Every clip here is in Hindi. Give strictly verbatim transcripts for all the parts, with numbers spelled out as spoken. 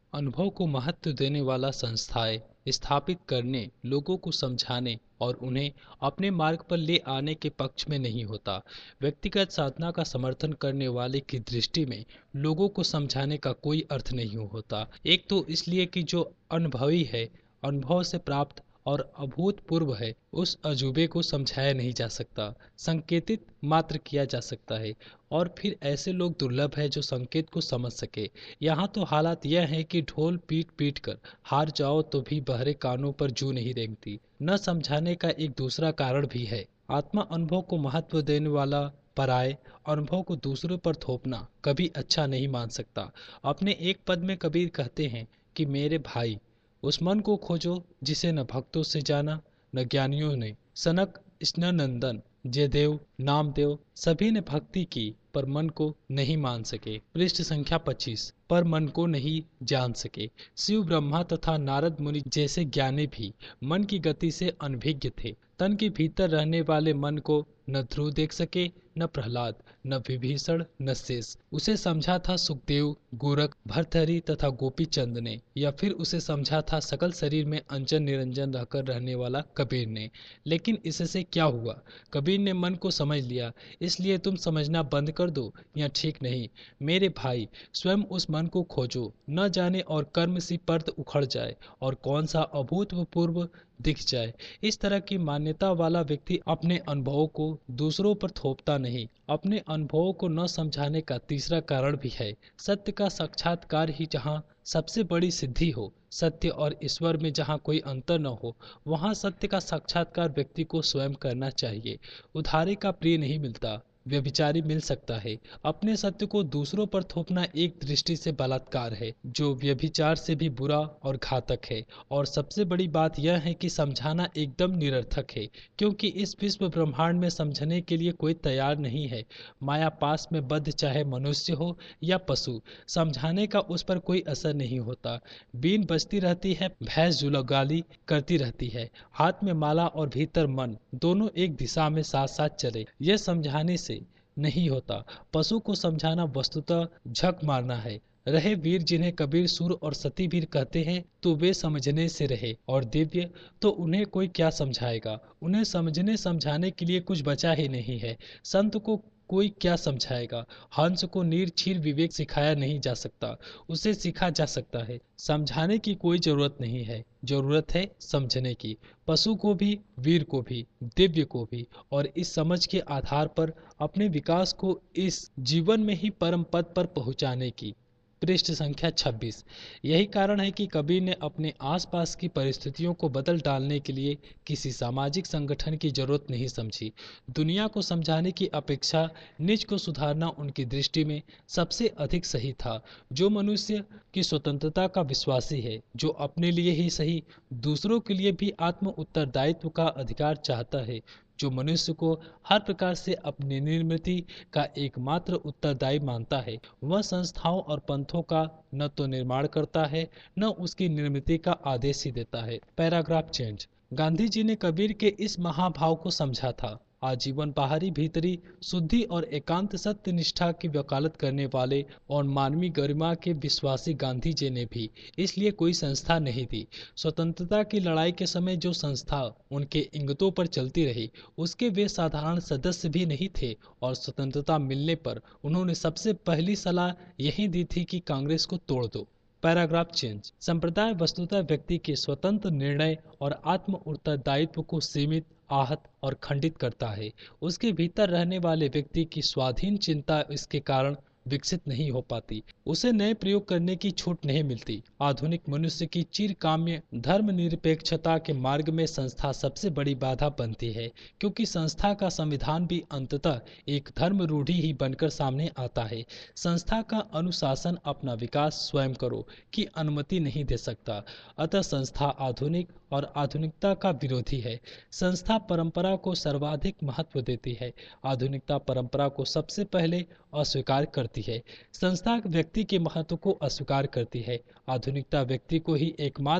अनुभव को महत्व देने वाला संस्थाएं स्थापित करने, लोगों को समझाने और उन्हें अपने मार्ग पर ले आने के पक्ष में नहीं होता। व्यक्तिगत साधना का समर्थन करने वाले की दृष्टि में लोगों को समझाने का कोई अर्थ नहीं होता। एक तो इसलिए कि जो अनुभवी है, अनुभव से प्राप्त और अभूतपूर्व है, उस अजूबे को समझाया नहीं जा सकता, संकेतित मात्र किया जा सकता है। और फिर ऐसे लोग दुर्लभ है जो संकेत को समझ सके। यहाँ तो हालात यह है कि ढोल पीट पीट कर हार जाओ तो भी बहरे कानों पर जू नहीं रेंगती। न समझाने का एक दूसरा कारण भी है। आत्मा अनुभव को महत्व देने वाला पराये अनुभव को दूसरों पर थोपना कभी अच्छा नहीं मान सकता। अपने एक पद में कबीर कहते हैं कि मेरे भाई, उस मन को खोजो जिसे न भक्तों से जाना न ज्ञानियों ने। सनक, स्नंदन, जयदेव, नामदेव सभी ने भक्ति की पर मन को नहीं मान सके। पृष्ठ संख्या पच्चीस। पर मन को नहीं जान सके। शिव, ब्रह्मा तथा नारद मुनि जैसे ज्ञानी भी मन की गति से अनभिज्ञ थे। तन के भीतर रहने वाले मन को न ध्रुव देख सके, न प्रहलाद, न विभीषण, न शेष। उसे समझा था सुखदेव, गोरख, भर्तहरि तथा गोपी चंद ने, या फिर उसे समझा था सकल शरीर में अंजन निरंजन रहकर रहने वाला कबीर ने। लेकिन इससे क्या हुआ? कबीर ने मन को समझ लिया, इसलिए तुम समझना बंद कर दो, यह ठीक नहीं। मेरे भाई, स्वयं उस मन को खोजो, न जाने और कर्म सी परत उखड़ जाए और कौन सा अभूतपूर्व दिख जाए। इस तरह की मान्यता वाला व्यक्ति अपने अनुभवों को दूसरों पर थोपता नहीं। अपने अनुभवों को न समझाने का तीसरा कारण भी है। सत्य का साक्षात्कार ही जहाँ सबसे बड़ी सिद्धि हो, सत्य और ईश्वर में जहाँ कोई अंतर न हो, वहाँ सत्य का साक्षात्कार व्यक्ति को स्वयं करना चाहिए। उधारे का प्रिय नहीं मिलता, व्यभिचारी मिल सकता है। अपने सत्य को दूसरों पर थोपना एक दृष्टि से बलात्कार है, जो व्यभिचार से भी बुरा और घातक है। और सबसे बड़ी बात यह है कि समझाना एकदम निरर्थक है, क्योंकि इस विश्व ब्रह्मांड में समझने के लिए कोई तैयार नहीं है। माया पास में बद्ध चाहे मनुष्य हो या पशु, समझाने का उस पर कोई असर नहीं होता। बीन बजती रहती है, भैंस जुलगाली करती रहती है, हाथ में माला और भीतर मन दोनों एक दिशा में साथ साथ चले, यह समझाने से नहीं होता। पशु को समझाना वस्तुतः झक मारना है। रहे वीर जिन्हें कबीर सूर और सती वीर कहते हैं, तो वे समझने से रहे, और दिव्य तो उन्हें कोई क्या समझाएगा। उन्हें समझने समझाने के लिए कुछ बचा ही नहीं है। संत को कोई क्या समझाएगा। हंस को नीर छीर विवेक सिखाया नहीं जा सकता, उसे सीखा जा सकता है। समझाने की कोई जरूरत नहीं है, जरूरत है समझने की। पशु को भी, वीर को भी, दिव्य को भी। और इस समझ के आधार पर अपने विकास को इस जीवन में ही परम पद पर पहुंचाने की। पृष्ठ संख्या छब्बीस। यही कारण है कि कबीर ने अपने आसपास की परिस्थितियों को बदल डालने के लिए किसी सामाजिक संगठन की जरूरत नहीं समझी। दुनिया को समझाने की अपेक्षा निज को सुधारना उनकी दृष्टि में सबसे अधिक सही था। जो मनुष्य की स्वतंत्रता का विश्वासी है, जो अपने लिए ही सही दूसरों के लिए भी आत्म उत्तरदायित्व का अधिकार चाहता है, जो मनुष्य को हर प्रकार से अपनी निर्मिति का एकमात्र उत्तरदायी मानता है, वह संस्थाओं और पंथों का न तो निर्माण करता है, न उसकी निर्मिति का आदेश ही देता है। Paragraph change. गांधी जी ने कबीर के इस महाभाव को समझा था। आजीवन बाहरी भीतरी शुद्धि और एकांत सत्य निष्ठा की वकालत करने वाले और मानवीय गरिमा के विश्वासी गांधी जी ने भी इसलिए कोई संस्था नहीं दी। स्वतंत्रता की लड़ाई के समय जो संस्था उनके इंगितों पर चलती रही, उसके वे साधारण सदस्य भी नहीं थे, और स्वतंत्रता मिलने पर उन्होंने सबसे पहली सलाह यही दी थी कि कांग्रेस को तोड़ दो। Paragraph change. संप्रदाय वस्तुतः व्यक्ति के स्वतंत्र निर्णय और आत्म उत्तरदायित्व को सीमित, आहत और खंडित करता है। उसके भीतर रहने वाले व्यक्ति की स्वाधीन चिंता इसके कारण विकसित नहीं हो पाती। उसे नए प्रयोग करने की छूट नहीं मिलती। आधुनिक मनुष्य की चिरकाम्य धर्मनिरपेक्षता के मार्ग में संस्था सबसे बड़ी बाधा बनती है, क्योंकि संस्था का संविधान भी अंततः एक धर्म रूढ़ी ही बनकर सामने आता है। संस्था का अनुशासन अपना विकास स्वयं करो की अनुमति नहीं दे सकता। अतः संस्था आधुनिक और आधुनिकता का विरोधी है। संस्था परंपरा को सर्वाधिक महत्व देती है, आधुनिकता परंपरा को सबसे पहले अस्वीकार करती है। संस्था व्यक्ति के महत्व को अस्वीकार करती है, आधुनिकता व्यक्ति को ही एकमात्र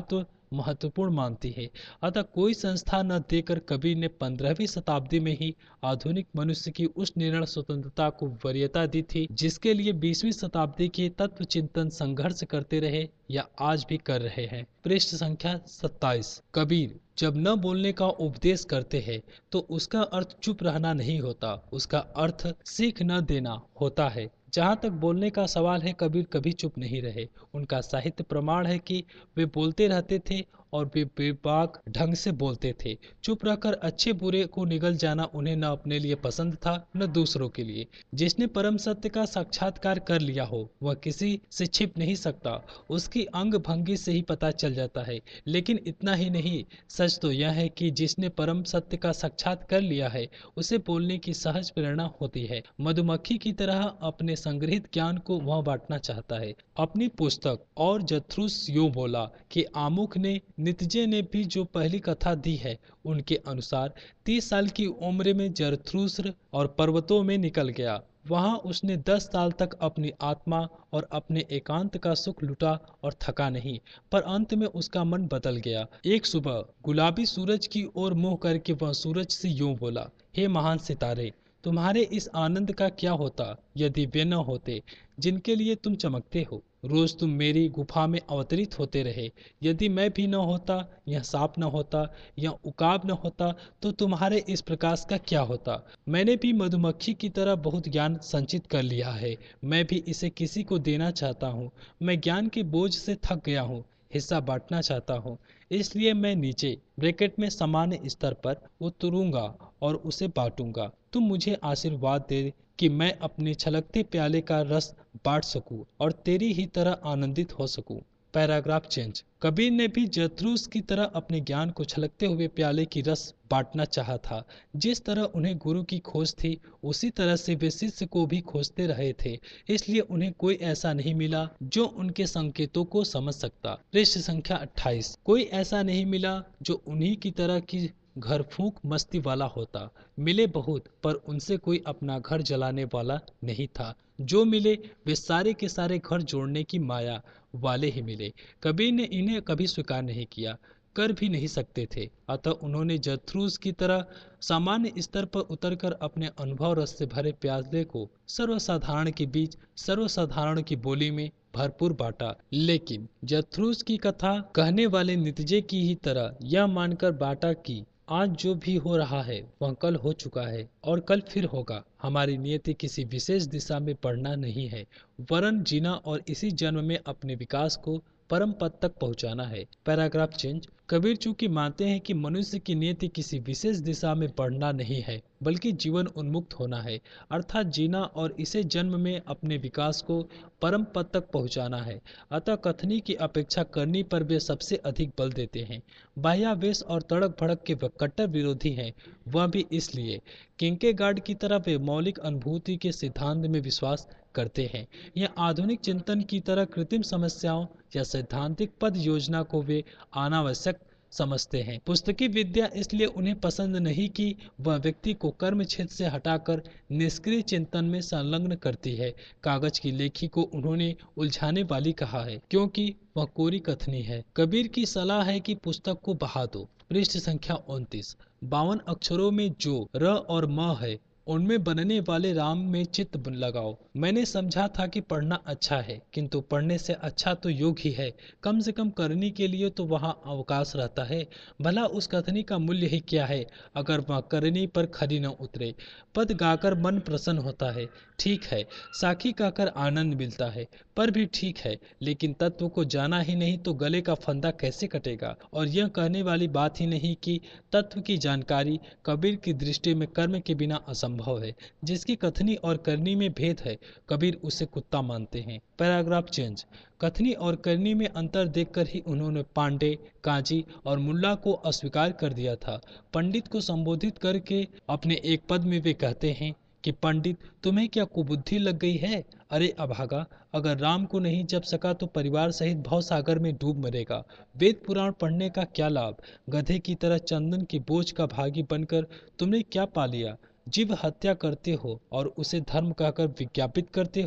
महत्वपूर्ण मानती है। अतः कोई संस्था न देकर कबीर ने पंद्रहवीं शताब्दी में ही आधुनिक मनुष्य की उस निर्णय स्वतंत्रता को वरीयता दी थी जिसके लिए बीसवीं शताब्दी के तत्व चिंतन संघर्ष करते रहे या आज भी कर रहे हैं। पृष्ठ संख्या सत्ताईस। कबीर जब न बोलने का उपदेश करते हैं तो उसका अर्थ चुप रहना नहीं होता, उसका अर्थ सीख न देना होता है। जहाँ तक बोलने का सवाल है, कबीर कभी चुप नहीं रहे। उनका साहित्य प्रमाण है कि वे बोलते रहते थे और वे बेबाक ढंग से बोलते थे। चुप रहकर अच्छे बुरे को निगल जाना उन्हें न अपने लिए पसंद था न दूसरों के लिए। जिसने परम सत्य का साक्षात्कार कर लिया हो वह किसी से छिप नहीं सकता, उसकी अंग भंगी से ही पता चल जाता है। लेकिन इतना ही नहीं, सच तो यह है कि जिसने परम सत्य का साक्षात कर लिया है उसे बोलने की सहज प्रेरणा होती है। मधुमक्खी की तरह अपने संग्रहित ज्ञान को वह बांटना चाहता है। अपनी पुस्तक और जथ्रुस यूं बोला कि आमुख ने नितजे ने भी जो पहली कथा दी है उनके अनुसार तीस साल की उम्र में जरथ्रुस्र और पर्वतों में निकल गया। वहां उसने दस साल तक अपनी आत्मा और अपने एकांत का सुख लुटा और थका नहीं, पर अंत में उसका मन बदल गया। एक सुबह गुलाबी सूरज की ओर मुंह करके वह सूरज से यूं बोला, हे महान सितारे, तुम्हारे इस आनंद का क्या होता यदि वे न होते जिनके लिए तुम चमकते हो। रोज तुम मेरी गुफा में अवतरित होते रहे। यदि मैं भी न होता, यह सांप न होता, यह उकाब न होता, तो तुम्हारे इस प्रकाश का क्या होता। मैंने भी मधुमक्खी की तरह बहुत ज्ञान संचित कर लिया है। मैं भी इसे किसी को देना चाहता हूँ। मैं ज्ञान के बोझ से थक गया हूँ, हिस्सा बांटना चाहता हूँ। इसलिए मैं नीचे ब्रैकेट में सामान्य स्तर पर उतरूंगा और उसे बांटूंगा। तुम मुझे आशीर्वाद दे कि मैं अपने छलकते प्याले का रस बांट सकूं और तेरी ही तरह आनंदित हो सकूं। Paragraph change. कबीर ने भी जथ्रुस की तरह अपने ज्ञान को छलकते हुए प्याले की रस बांटना चाहा था। जिस तरह उन्हें गुरु की खोज थी उसी तरह से वे शिष्य को भी खोजते रहे थे। इसलिए उन्हें कोई ऐसा नहीं मिला जो उनके संकेतों को समझ सकता। पृष्ठ संख्या अट्ठाईस। कोई ऐसा नहीं मिला जो उन्हीं की तरह की घर फूंक मस्ती वाला होता। मिले बहुत, पर उनसे कोई अपना घर जलाने वाला नहीं था। जो मिले वे सारे के सारे घर जोड़ने की माया वाले ही मिले। कबीर ने इन्हें कभी स्वीकार नहीं किया, कर भी नहीं सकते थे। अतः उन्होंने जथ्रुस की तरह सामान्य स्तर पर उतरकर अपने अनुभव रस से भरे प्याले को सर्वसाधारण के बीच सर्वसाधारण की बोली में भरपूर बांटा। लेकिन जथ्रुस की कथा कहने वाले नितजे की ही तरह यह मानकर बांटा कि आज जो भी हो रहा है वह कल हो चुका है और कल फिर होगा। हमारी नियति किसी विशेष दिशा में बढ़ना नहीं है, वरन जीना और इसी जन्म में अपने विकास को परम पद तक पहुंचाना है। Paragraph change. कबीर चूंकि मानते हैं कि मनुष्य की नियति किसी विशेष दिशा में बढ़ना नहीं है बल्कि जीवन उन्मुक्त होना है, अर्थात जीना और इसे जन्म में अपने विकास को परम पद तक पहुंचाना है। अतः कथनी की अपेक्षा करनी पर वे सबसे अधिक बल देते हैं। बाह्यावेश और तड़क भड़क के वे कट्टर विरोधी हैं, वह भी इसलिए किंकेगार्ड की तरह वे मौलिक अनुभूति के सिद्धांत में विश्वास करते हैं। यह आधुनिक चिंतन की तरह कृत्रिम समस्याओं या सैद्धांतिक पद योजना को वे अनावश्यक समझते हैं। पुस्तकी विद्या इसलिए उन्हें पसंद नहीं कि वह व्यक्ति को कर्म क्षेत्र से हटाकर निष्क्रिय चिंतन में संलग्न करती है। कागज की लेखी को उन्होंने उलझाने वाली कहा है क्योंकि वह कोरी कथनी है। कबीर की सलाह है कि पुस्तक को बहा दो। पृष्ठ संख्या उनतीस। बावन अक्षरों में जो र और म है उनमें बनने वाले राम में चित्त लगाओ। मैंने समझा था कि पढ़ना अच्छा है, किंतु पढ़ने से अच्छा तो योग ही है। कम से कम करने के लिए तो वहाँ अवकाश रहता है। भला उस कथनी का मूल्य ही क्या है अगर वह करने पर खरी न उतरे। पद गाकर मन प्रसन्न होता है, ठीक है। साखी गाकर आनंद मिलता है, पर भी ठीक है। लेकिन तत्व को जाना ही नहीं तो गले का फंदा कैसे कटेगा। और यह कहने वाली बात ही नहीं कि तत्व की जानकारी कबीर की दृष्टि में कर्म के बिना असंभव है। जिसकी कथनी और करनी में भेद है, कबीर उसे कुत्ता मानते हैं। Paragraph change. कथनी और करनी में अंतर देखकर ही उन्होंने पांडे, काजी और मुल्ला को अस्वीकार कर दिया था। पंडित को संबोधित करके अपने एक पद में वे कहते हैं कि पंडित, तुम्हें क्या कुबुद्धि लग गई है। अरे अभागा, अगर राम को नहीं जप सका तो परिवार सहित भवसागर में डूब मरेगा। वेद पुराण पढ़ने का क्या लाभ। गधे की तरह चंदन के बोझ का भागी बनकर तुमने क्या पा लिया। जीव हत्या करते हो और उसे धर्म कहकर विज्ञापित करते हो।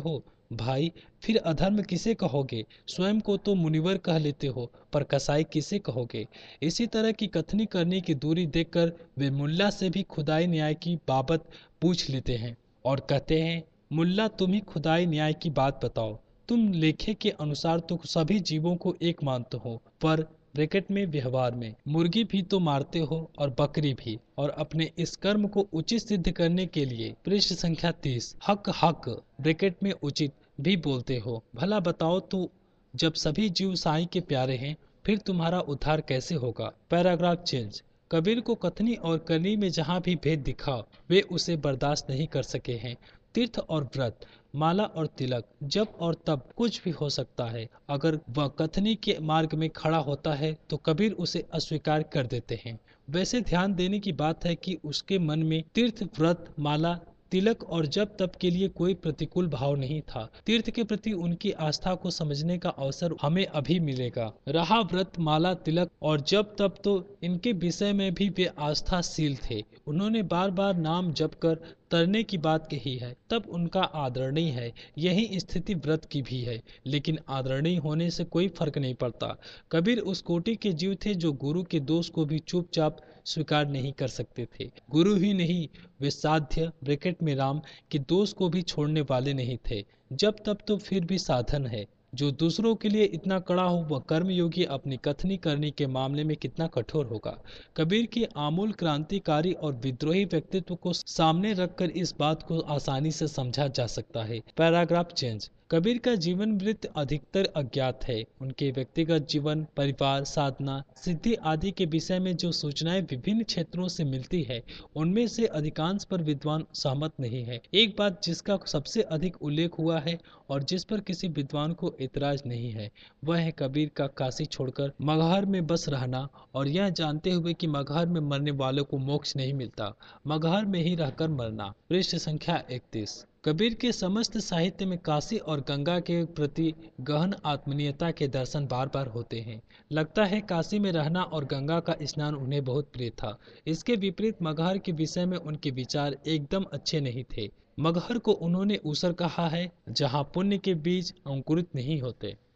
भाई, फिर अधर्म किसे कहोगे? स्वयं को तो मुनिवर कह लेते हो, पर कसाई किसे कहोगे? इसी तरह की कथनी करने की दूरी देखकर वे मुल्ला से भी खुदाई न्याय की बाबत पूछ लेते हैं और कहते हैं, मुल्ला तुम ही खुदाई न्याय की बात बताओ। तुम लेखे के अनुसार तो सभी जीवों को एक मानते हो, पर ब्रैकेट में व्यवहार में मुर्गी भी तो मारते हो और बकरी भी, और अपने इस कर्म को उचित सिद्ध करने के लिए पृष्ठ संख्या तीस हक हक ब्रैकेट में उचित भी बोलते हो। भला बताओ तो जब सभी जीव साईं के प्यारे हैं, फिर तुम्हारा उद्धार कैसे होगा? Paragraph change. कबीर को कथनी और करनी में जहाँ भी भेद दिखा, वे उसे बर्दाश्त नहीं कर सके हैं। तीर्थ और व्रत, माला और तिलक, जब और तब कुछ भी हो सकता है। अगर वह कथनी के मार्ग में खड़ा होता है तो कबीर उसे अस्वीकार कर देते हैं। वैसे ध्यान देने की बात है कि उसके मन में तीर्थ, व्रत, माला, तिलक और जब तब के लिए कोई प्रतिकूल भाव नहीं था। तीर्थ के प्रति उनकी आस्था को समझने का अवसर हमें अभी मिलेगा। रहा व्रत, माला, तिलक और जब तब, तो इनके विषय में भी वे आस्थाशील थे। उन्होंने बार बार नाम जप कर तरने की बात कही है, तब उनका आदरणीय है। यही स्थिति व्रत की भी है, लेकिन आदरणीय होने से कोई फर्क नहीं पड़ता। कबीर उस कोटि के जीव थे जो गुरु के दोष को भी चुपचाप स्वीकार नहीं कर सकते थे। गुरु ही नहीं, वे साध्य ब्रैकेट में राम के दोष को भी छोड़ने वाले नहीं थे। जब तब तो फिर भी साधन है। जो दूसरों के लिए इतना कड़ा हो, वह कर्मयोगी अपनी कथनी करने के मामले में कितना कठोर होगा। कबीर के आमूल क्रांतिकारी और विद्रोही व्यक्तित्व को सामने रखकर इस बात को आसानी से समझा जा सकता है। Paragraph change. कबीर का जीवन वृत्त अधिकतर अज्ञात है। उनके व्यक्तिगत जीवन, परिवार, साधना, सिद्धि आदि के विषय में जो सूचनाएं विभिन्न क्षेत्रों से मिलती है, उनमें से अधिकांश पर विद्वान सहमत नहीं है। एक बात जिसका सबसे अधिक उल्लेख हुआ है और जिस पर किसी विद्वान को एतराज नहीं है, वह है कबीर का काशी छोड़कर मगहर में बस रहना और यह जानते हुए कि मगहर में मरने वालों को मोक्ष नहीं मिलता, मगहर में ही रहकर मरना। पृष्ठ संख्या इकतीस। कबीर के समस्त साहित्य में काशी और गंगा के प्रति गहन आत्मीयता के दर्शन बार बार होते हैं। लगता है काशी में रहना और गंगा का स्नान उन्हें बहुत प्रिय था। इसके विपरीत मगहर के विषय में उनके विचार एकदम अच्छे नहीं थे। मगहर को उन्होंने ऊसर कहा है, जहाँ पुण्य के बीज अंकुरित नहीं होते।